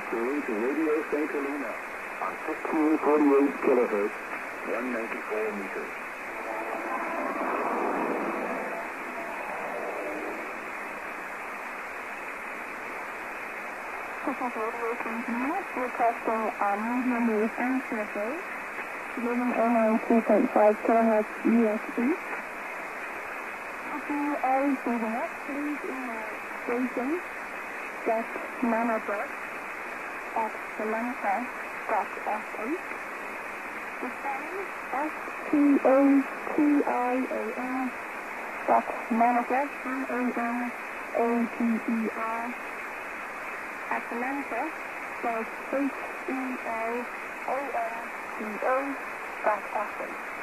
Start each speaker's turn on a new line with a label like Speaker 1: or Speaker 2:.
Speaker 1: Through to Radio St. Helena on 1548 kilohertz, 194 meters.
Speaker 2: This is Radio St. Helena, broadcasting on medium wave and surface, 1109.5 kilohertz USC. If you are receiving us, please email station.manifest@selenca.sh. The spelling STATIAN.manifest, MANATER, at Selenca, spelled HELANCO.sh.